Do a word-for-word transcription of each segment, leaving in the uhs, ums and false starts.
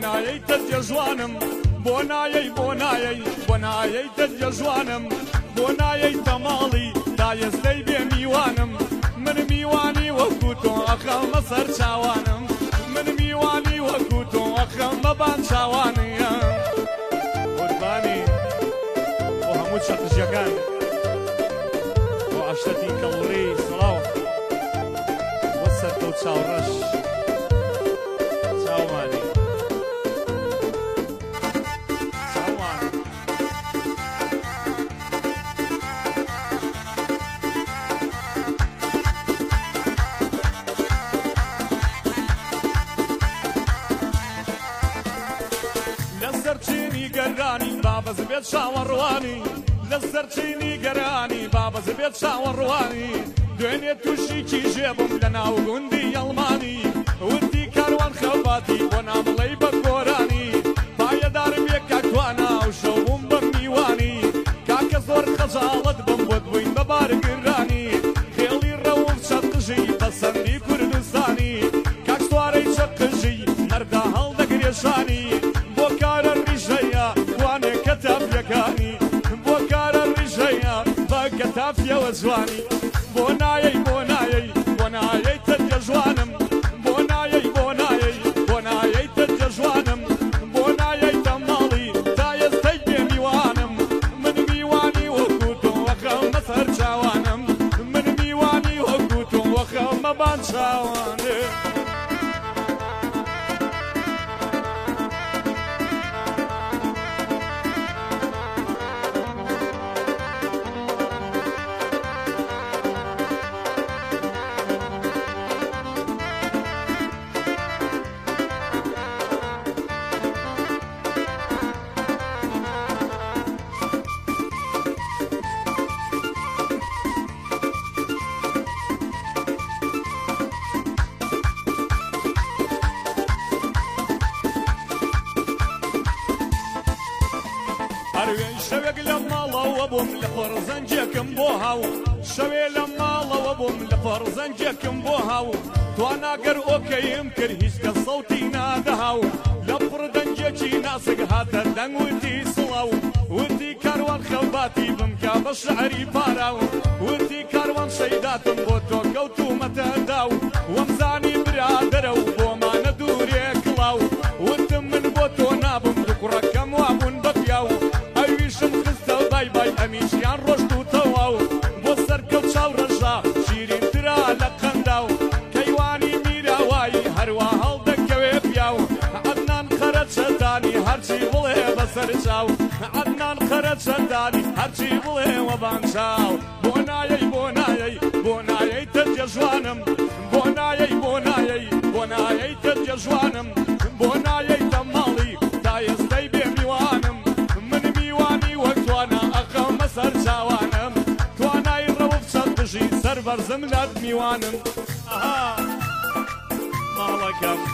نایەی تەرجە جوانم بۆ نایەی بۆ نایەی بۆ نایەی تەرجە جوانم بۆ نایەی تەماڵی تا ئێستەی بێ میوانم من میوانی وەکو تۆ ئەخەمە سەر چاوانم من میوانی وەکو تۆ ئەخەمە بان چاوانیە قوربانی بۆ هەموو چەقژەکان بۆ عەشەتی کەڵوڕی سڵاو بۆ سەرکە و چاوڕەش چاومانی بابەز بێت شاوەڕوانی لەسەر چینی گەرانی بابەز بێت شاوەڕوانی دوێنێ تووشی کیژێبم لە ناو گوندی ئەڵمانی وتی کاروان خەڵباتی بۆ نامڵەی بە گۆرانی پایەدارم یەک کاکوانە و شەو بووم بە میوانی کاکە زۆر خەجاڵەت بم بۆ دوین بە بارگرانی خێڵی ڕەوم چەقژی پەسەندی کوردستانی کاک سوارەی چەقژی هەردا هەڵدەگرێشانی بۆ کارە ڕیژەیە تافیەکانی بۆ کارە ڕیژەیە بە کەتافیەوە جوانی بۆ نایەی بۆ نایەی بۆ نایەی تەرجە جوانم بۆ نایەی بۆ نایەی بۆ نایەی تەرجە جوانم بۆ نایەی تەماڵی تا ئێستەی بێ میوانم من میوانی وەکو تۆ وەخەمە سەر چاوانم من میوانی وەکو تۆ وەخەمە بان چاوانێ شەوێک لە ماڵەوە بووم لە خۆڕزەنجێکم بۆ هاو شەوێ لە ماڵەوە بووم لە خۆڕزەنجێکم بۆ هاو تواناگەر ئۆکەیم کرد هیچ کە سەوتی نادەهاو لە پڕدەنجێکی ناسک هاتە دەنگ وتی سڵاو وتی کاروان خەڵباتی بمکە بە شعری پاراو وتی کاروان شەیداتم بۆ تۆ کەوتومەتە داو وەمزانی برادەرە و بۆمانە دوورێ کڵاو وتم من بۆ تۆ نابم دوکوڕەکەم وابوون بە پیاو ئەویشم خستە بای بای ئەمیشیان ڕۆشت و تەواو بۆ سەرکەوت چاو ڕەژا شیرینترا لە قەنداو کەیوانی میراوایی هەروە هەڵدەکەوێ پیاو عەدنان خەرە چەندانی هەرچی بڵێ بەسەر چاو عەدنان خەرە چەندانی هەرچی بڵێوە بان چاو بۆ نایەی بۆ نایەی بۆ نایەی تەرجە جوانم بۆ نایەی بۆ نایەی بۆ نایەی تەرجە جوانم بۆ نایەی تەماڵی تا ئێستەی بێ میوانم من میوانی وەک توانە ئەخەمە سەر چاوانم توانای ڕەوف چەقژی سەر بەرزم لات میوانم ئەها ماڵەکەم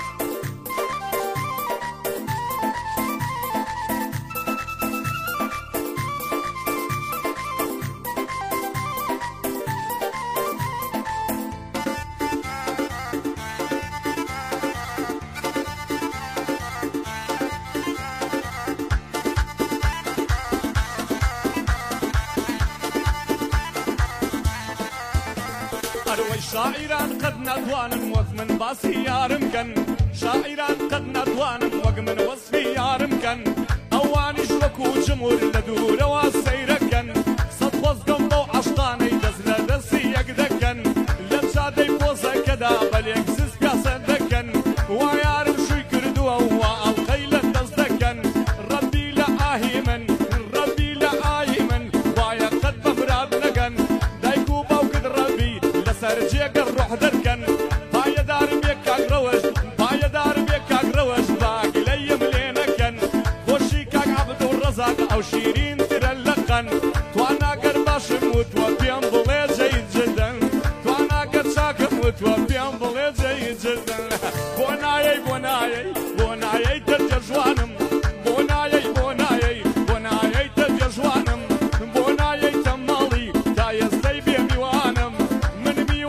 شاعران قد ناتوانن وەک من باسی یارم کەن شاعران قد ناتوانن وەک من وەسفی یارم کەن ئەوانیش وەکو جمهور لە دوورەوە سەیرەکەن سەد خۆزگەم بەو عەشقانەی دەست لە دەستی یەک دەکەن لە جادەی پۆزەکەدا بەلێک زز پیاسە دەکەن وا یارم شووی کردووە وا ئەڵقەی لە دەست دەکەن ڕەبی لە ئاهی من ڕەبی لە ئاهی من وایە قەت بەفراد نەگەن دایک و باوکت ڕەبی سەرجێگە ڕۆح دەرکەن پایەدارم یەک کاگڕەوەش پایەدارم یەک کاگڕەوەش باگلەیم لێ نەکەن خۆشی کاک عەبدوڕەزاق ئەو شیرینترە لە قەن تواناگەر باشم وتوە پێم بڵێ جەید جدەن تواناگەر چاکم وتوە پێم بڵێ جەید جدەن بۆ نایەی بۆ نایەی بۆ نایەی تەرجە جوانم بۆ نایەی بۆ نایەی بۆ نایەی تەرجە جوانم بۆ نایەی تەماڵی تا ئێستەی بێ میوانم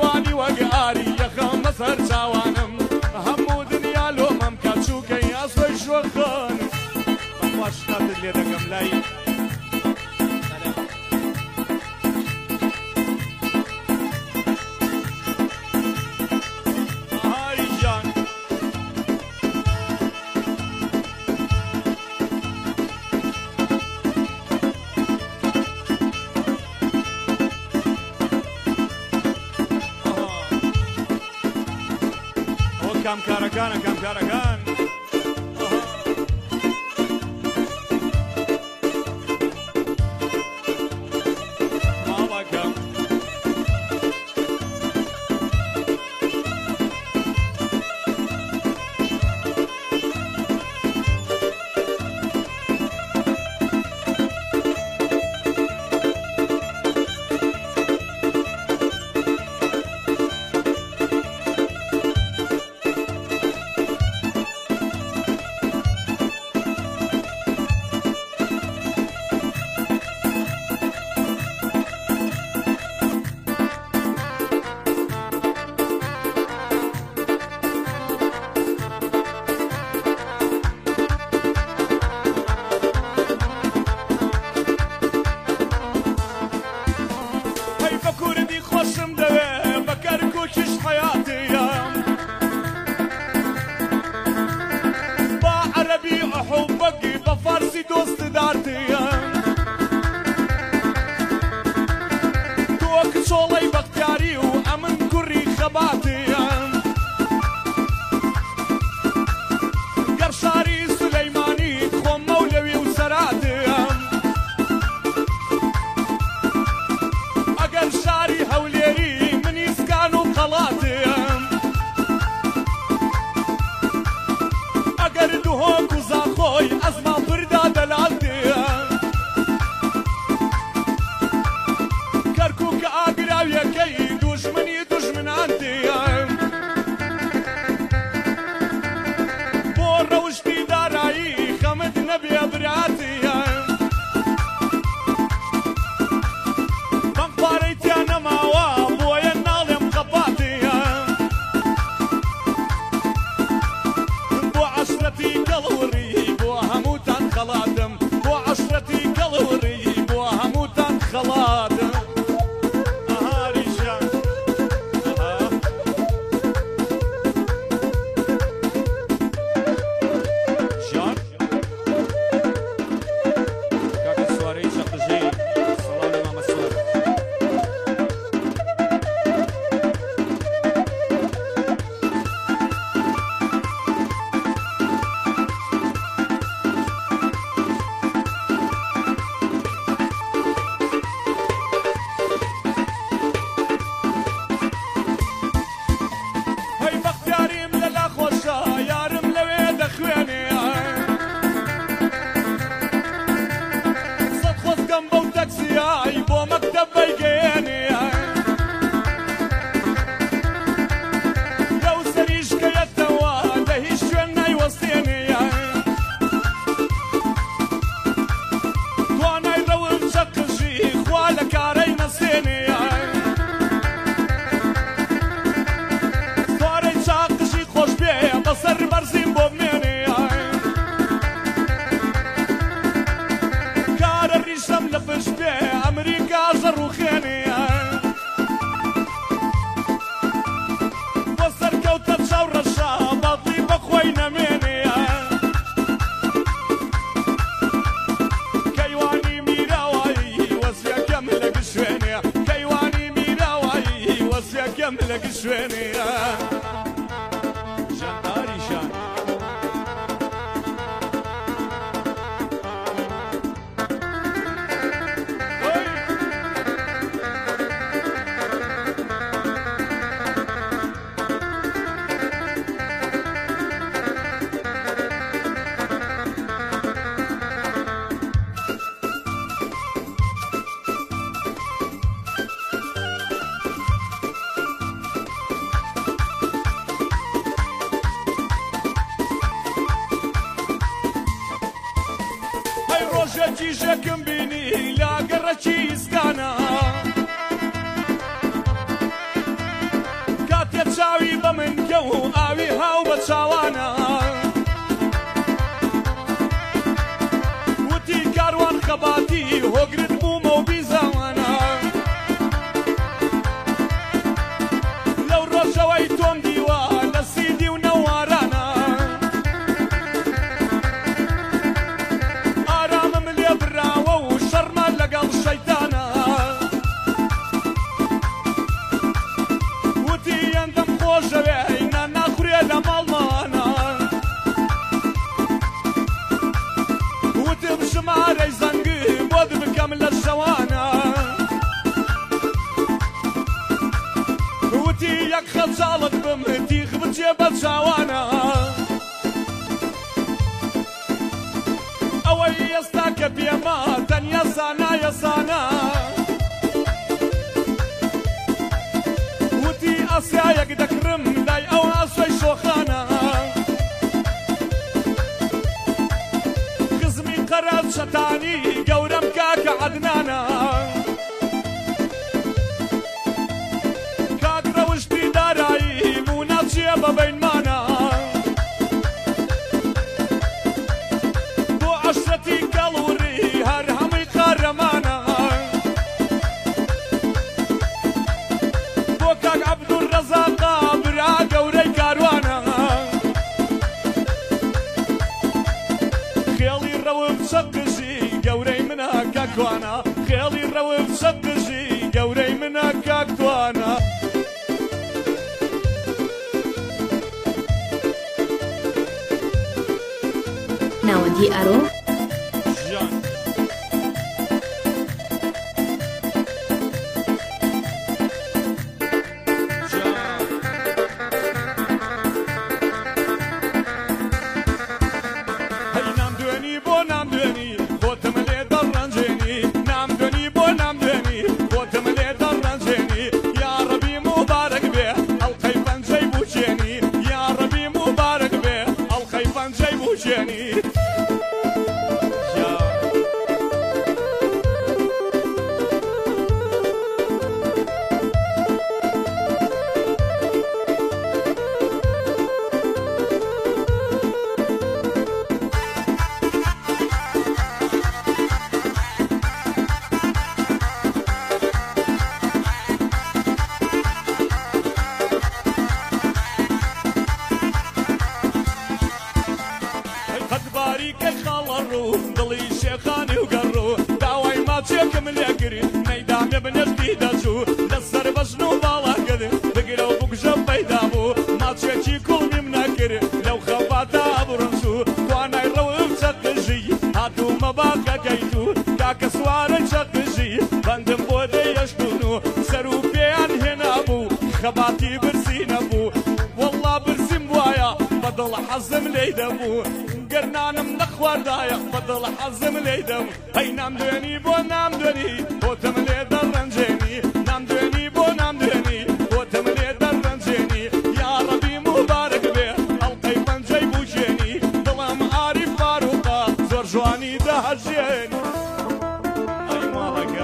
سەر چاوانم هەموو دنیا لۆمەم کە چووکەی ئاسۆی لێ دەکەم لای كم كاركان كم كاركان ماما كم لك شويني جنداري شان جيشكم بيني لا قرشي اسكانا كاتيا تساوي بمن جو اوي هاو بتساوانا وتي هۆگرت بوومە و بیزەوانە لەو ڕۆژەوەی تۆم دیوە لە سیدی و نەوارانە ئارامم لێ براوە و شەڕمە لەگەڵ شەیتانە وتی ئەندەم خۆشەوێ ئەینا ناخورێ لە ماڵمانە وتم ژمارەی زەنگی بۆ بکەم لە شەوانە وتی یەک خەجاڵت بم تیغ بچێ بە چاوانە ئەوەی ئێستا کە پێمە تەنیا سانایە سانە وتی ئەسیایەک دەکڕم لای ئەو ئاسۆی شۆخانە خزمی قەرەب شەتانی گەورەم کاکە عەدنانە کاک ڕەوشتی دارایی بوو ناچیە بە بەینمانە بۆ عەشرەتی کەڵوڕی هەر هەمووی قارەمانە بۆ کاک عەبدوڕەزاقا برا گەورەی کاروانە خێڵی ڕەوم سەقژی گەورەی منە کاکوانە خێڵی ڕەوم سەقژی گەورەی منە کاکوانە ناوەندی ئەرۆ ژیان هەی نام دوێنی بۆ نام دوێنی بۆتم لێ دەڕەنجێنی نام دوێنی بۆ نام دوێنی بۆتم لێ دەڕەنجێنی یا ڕەبی موبارەک بێ ئەڵقەی پەنجەی بوچێنی یا ڕەبی موبارەک بێ ئەڵقەی پەنجەی بوچێنی قەتباریکەی خاڵە ڕوو دڵی شێخانی و گەڕوو داوای ماچێکم لێگری مەیدامێ بنشتی دەچوو لەسەر بەژن و باڵاگەر بگرە و بگژە پەیدا بوو ماچێکی کوڵمیم نەکرد لەو خەباتە بڕنچوو توانای ڕەوم چەقژی هاتوومە باقەکەیت و کاکە سوارە چەقژی بەندم بۆ دەیەشتون و سەر و پێیان هێنا بوو خەباتی برسی نەبوو وەڵڵا برسیم وایە بەدڵ حەزم لێی دەبوو گەرنانم نەخواردایە بەدڵ حەزم لێی دەبوو هەی نام دوێنی بۆ نام دوێنی بۆتم لێ دەڕەنجێنی نام دوێنی بۆ نام دوێنی بۆتم لێ دەڕەنجێنی یا ڕەبی موبارەک بێ ئەڵقەی پەنجەی بوچێنی دڵم ئاری فاروقا زۆر جوانی دەهەژێنی ئەی ماڵەکە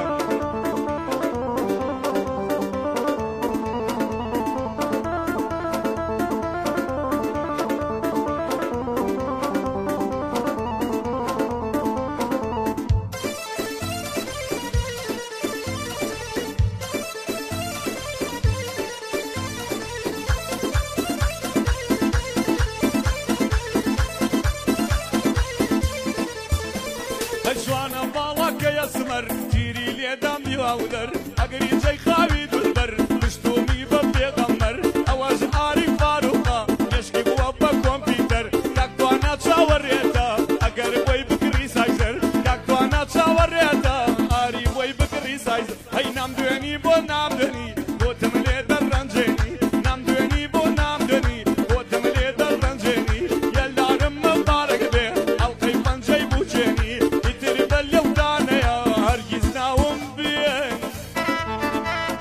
جوانە باڵەکە یەسمەر تیری لێدام دیواودەر ئەگەری جەی خاوی دولبەر پشتومی بە پێغەمبەر ئەوەش ئاری فاروقا مشکی بووە بە کۆمپیوتەر کاکتوانە چاوەڕێتە ئەگەر بۆی بکڕی سایزەر کاکتوانە چاوەڕێتە ئاری بۆی بکڕی سایزەر هەی نام دوێنی بۆ نام دوێنی بۆتم لێ دەڕەنجێنی نام دوێنی بۆ نام دوێنی بۆتم لێ دەڕەنجێنی یەلدارم مەبارەک بێ ئەڵقەی پەنجەی بوچێنی ئیتر بە لەودانەیە هەرگیز ناوم بێن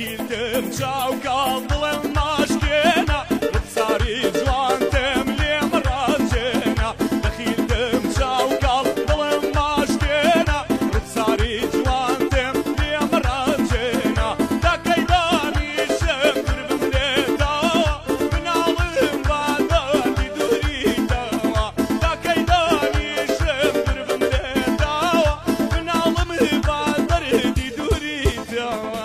دەخیلتم چاوکاڵ دڵم ماشکێنە ڕفساری جوانتم لێم ڕاجێنە دەخیلتم چاوکاڵ دڵم ماشکێنە ڕفساری جوانتم لێم ڕاجێنە دەکەیدانیشم دربم لێداوە بناڵم بادەتی دووریتەوە دەکەیدانیشم دربم لێداوە بناڵم بادەتی دووریتەوە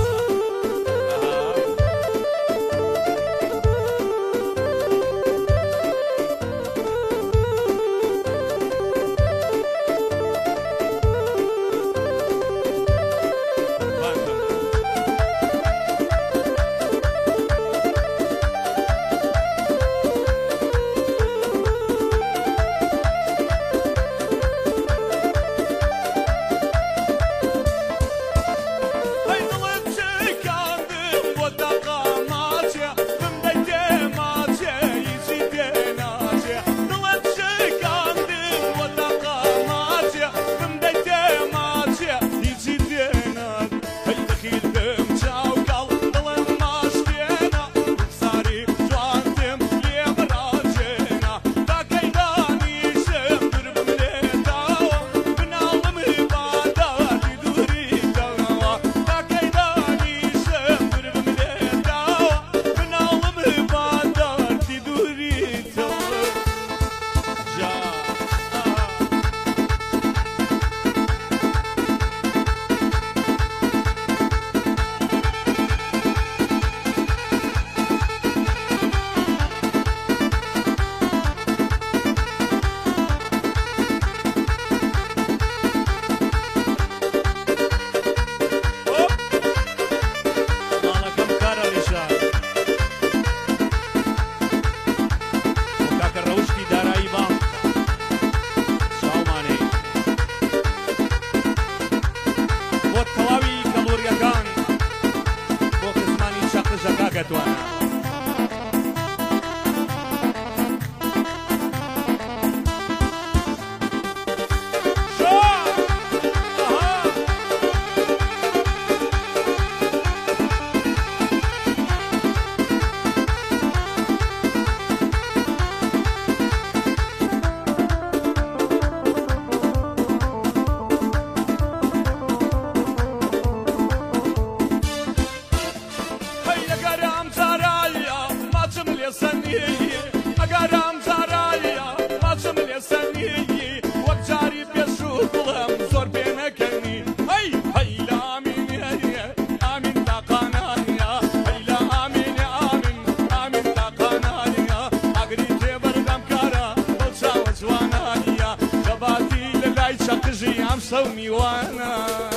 میوانە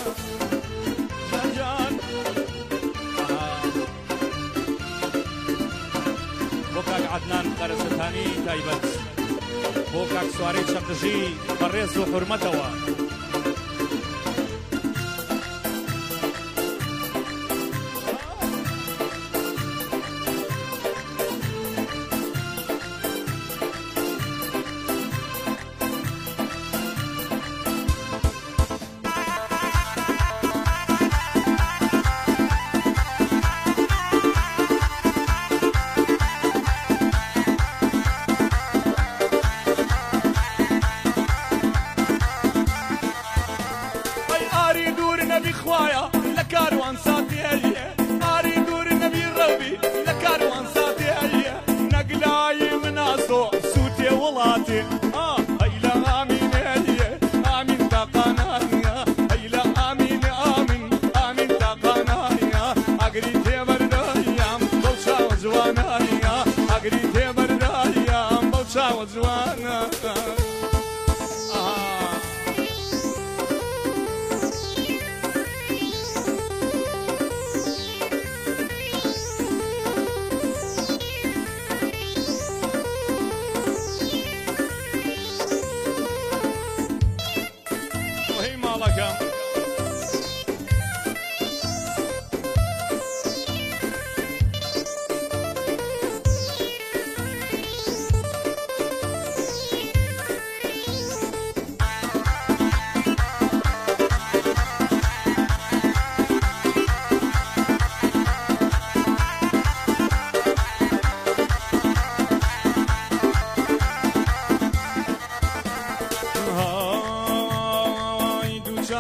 جان بۆ کاک عەدنان قەرەزەتانی تایبەت بۆ کاک سوارەی چەقژی بەڕێز و حورمەتەوە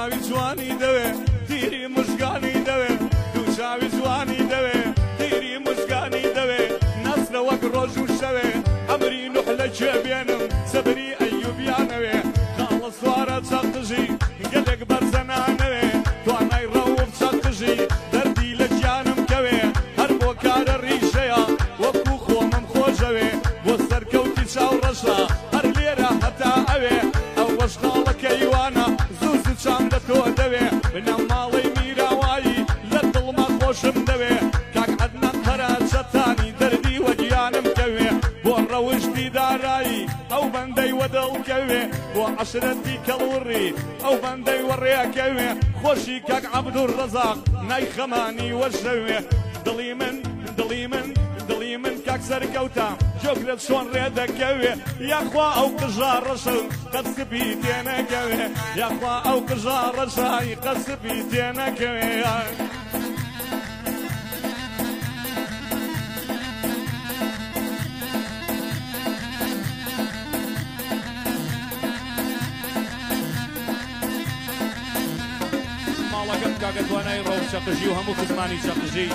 چاوی جوانی دەوێ تیری مژگانی دەوێ دوو چاوی جوانی دەوێ تیری مژگانی دەوێ نەسرە وەک ڕۆژ و شەوێ ئەمری نوح لە کوێ بێنم سەبری ئەیوبیانەوێ خاڵە سوارە چەقژی گەلێک بەرزەنانەوێ توانای ڕەوم چەقژی دەردی لە گیانم کەوێ هەر بۆ کارە ڕیشەیە وەکو خۆمم خۆشەوێ بۆ سەرکەوتی چاوڕەشە هەر لێرە هەتا ئەوێ ئەو وەشناڵە کەیوانە زوو زوچام لە تۆ دەوێ بنەم ماڵەی میراوایی لە دڵمە خۆشم دەوێ کاک عەدنان پەراچەتانی دەردی وەگیانم کەوێ بۆ ڕەوشتی دارایی ئەو بەندەی وەدڵکەوێ بۆ عەشرەتی کەڵوڕی ئەو بەندەی وەڕێکەوێ خۆشی کاک عەبدوڕەزاق نای خەمانی وەشەوێ دڵی من دڵی من دڵی من کاک سەرکەوتە جۆگرت چۆن ڕێدەکەوێ یاخوا ئەو قژاڕەشە قەسبی تێنەکەوێ یاخوا ئەو قژاڕەشایی قەسبی تێنەکەوێ ماڵەکەم کاکە توانای ڕەو چەقژی و هەموو خزمانی چەقژی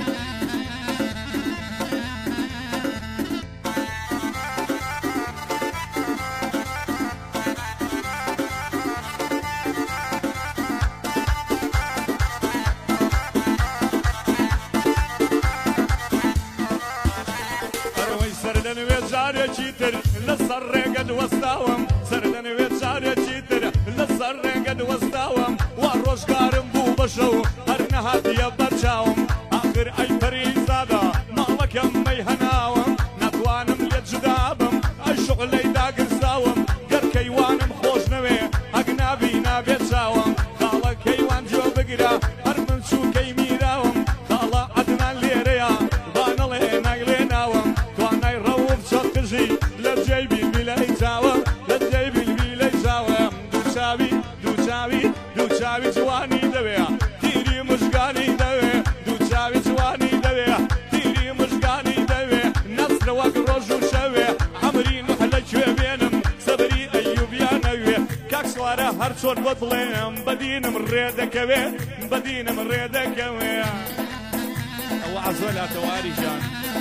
جارێکی تر لەسەر ڕێگەت وەستاوم سەر لەنوێ جارێکی تر لەسەر ڕێگەت وەستاوم وا ڕۆژگارم بوو بەشە و هەر نەهاتیە بەرچاوم ئاخر ئەی پەریزادە ماڵەکەم مەی هەناوم نەتوانم لێ جودا بم ئەی شوعلەی داگرساوم گەر کەیوانم خۆش نەوێ ئەگنابی نابێت چاوم خاڵە کەیوان جۆ بگرە هەر من چووکەی میراوم خاڵە عەدنان لێرەیە بانەڵێ ناگلێ ناوم توانای ڕەوم چەقژی لە جێی بیلبیلەی چاوم لە جێی بیلبیلەی چاوم دوو چاوی دوو چاوی دوو چاوی جوانی دەوێ تیری مژگانی دەوێ دوو چاوی جوانی دەوێ تیری مژگانی دەوێ نەسرە وەک ڕۆژ و شەوێ ئەمری نوح لە کوێ بێنم سەبری ئەیوبیانەوێ کاک سوارە هەر چۆن بۆ بڵێم بەدینم ڕێدەکەوێ بەدینم ڕێدەکەوێ ئەوە عەزۆلاتە واری جان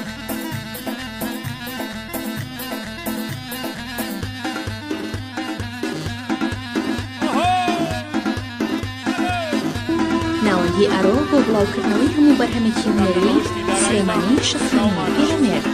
ناوەندی ئەرۆ بۆ بڵاوکردنەوەی هەموو بەرهەمێکی هونەری سلێمانی شەسوانی پێرەمێرد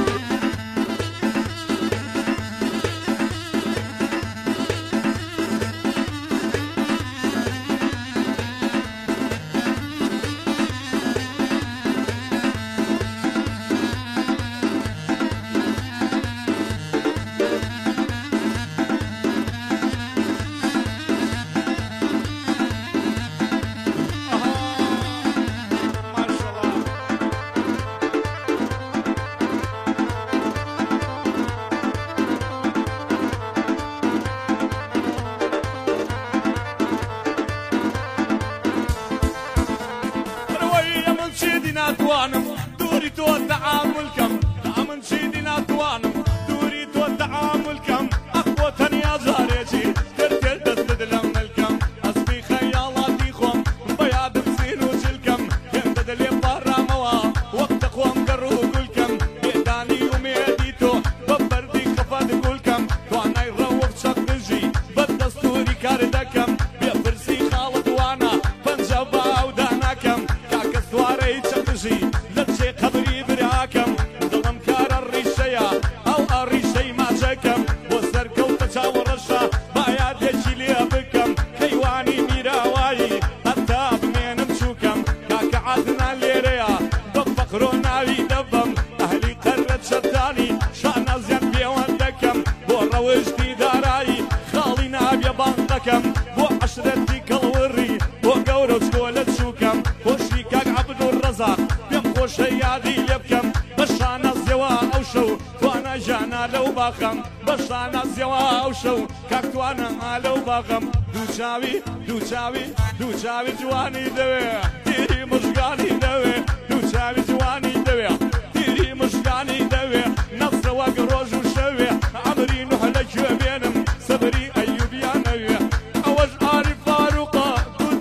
ناتوانم دووری تۆ تەعامل کەم ئەمن چیدی ناتوانم دووری تۆ تەعامل کەم ئەخ بۆ تەنیا جارێکی تر تر دەستت لەم ملکەم ئەسپی خەیاڵاتی خۆم بەیادم سین و جلکەم هێندە دەلێ پاڕامەوە وەک دەخۆم گەڕ و گولکەم بێدانی و مێدی تۆ بە بەردی خەفەت گولکەم توانای ڕەوف چەقژی بەد دەستوری کار دەکەم بێپرسی خاڵت وانە پەنجە باو داناکەم کاکە سوارەی چەقژی لە جێ قەبری براکەم دڵم کارە ڕیشەیە ئەو ئەڕیشەی ماچەکەم بۆ سەرکەوتە چاوەڕەشە بایادێکی لێ بکەم کەیوانی میراوایی هەتا بمێنم چووکەم کاکە عەدنان لێرەیە بە فەقر و ناوی دەبم ئەهلی قەرەت شەتانی شانازیان پێوەن دەکەم بۆ ڕەوشتی دارایی خاڵی نابێ بانقەکەم بۆ عەشرەتی کەڵوڕی بۆ گەورە و چۆلە چووکەم خۆشی کاک عەبدوڕەزاق پێم خۆشە یادی لێ بکەم بە شانازیەوە ئەو شەو توانە ژانا لەو باخەم بە شانازیەوە ئەو شەو کاک توانە لەو باخەم دوو چاوی دوو چاوی دوو چاوی جوانی دەوێ تیری مژگانی دەوێ دوو چاوی جوانی دەوێ تیری مژگانی دەوێ نەسرە وەک ڕۆژ و شەوێ ئەمری نوح لە کوێ بێنم سەبری ئەیوبیانەوێ ئەوەش ئاری فاروقە دوو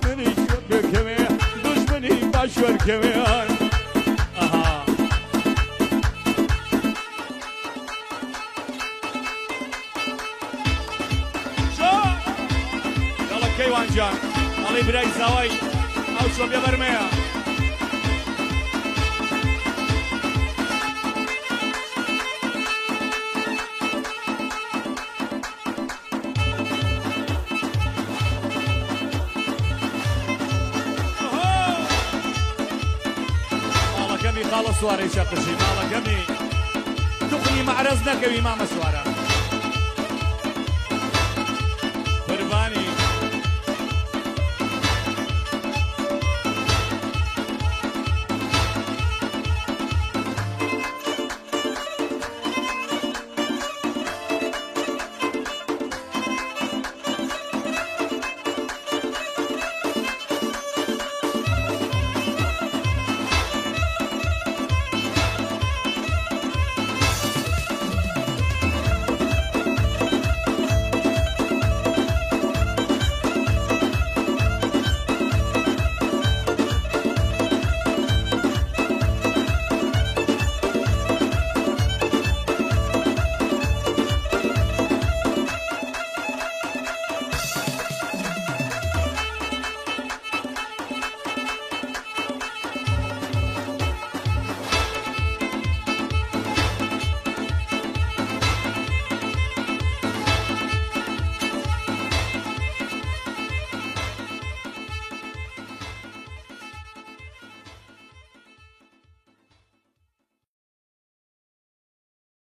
كمان اها شو يلا كيوان جان الله براي زاوي او شو بيبرميها خالص سواري شاقشي مالا قمي تقني معرزنا كوي ماما سوارا